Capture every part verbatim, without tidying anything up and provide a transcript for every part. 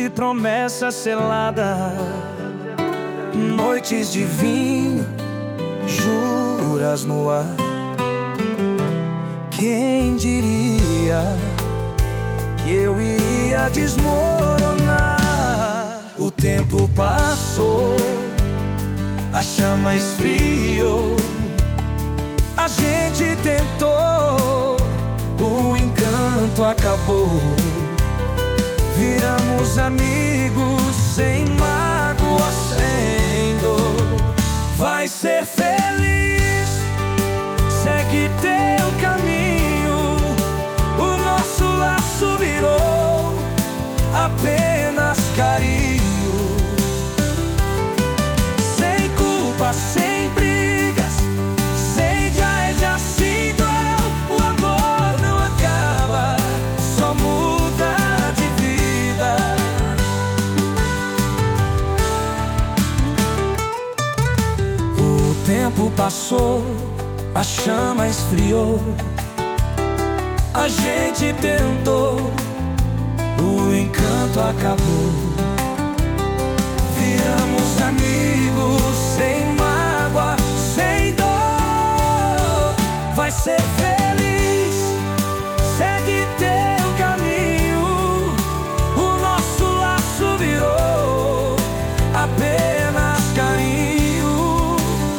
de promessa selada, noites de vinho, juras no ar. Quem diria que eu iria desmoronar? O tempo passou, a chama esfriou, a gente tentou, o encanto acabou. Viramos amigos sem mágoa, sem dor. Vai ser feliz, segue teu caminho. O nosso laço virou apenas carinho. Sem culpa, sem brigas, sem já é já assim doeu. O amor não acaba, só muda de vida. O tempo passou, a chama esfriou, a gente tentou, o encanto acabou. Viramos amigos sem mágoa, sem dor. Vai ser feliz, segue teu caminho. O nosso laço virou apenas carinho.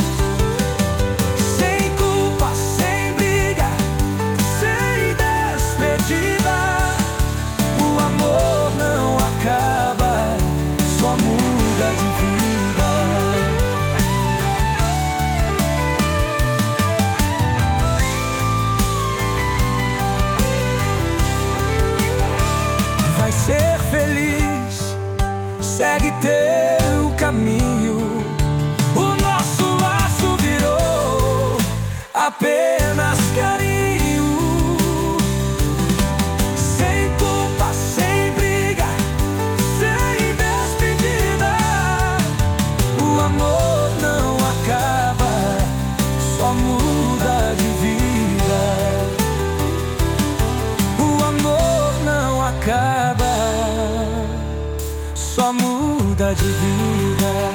Sem culpa, sem briga, sem despedida. O amor não acaba, só muda de vida. Vai ser feliz, segue teu caminho. O nosso laço virou apenas carinho. Sem culpa, sem briga, sem despedida. O amor não acaba, só muda de vida. O amor não acaba, só muda de vida.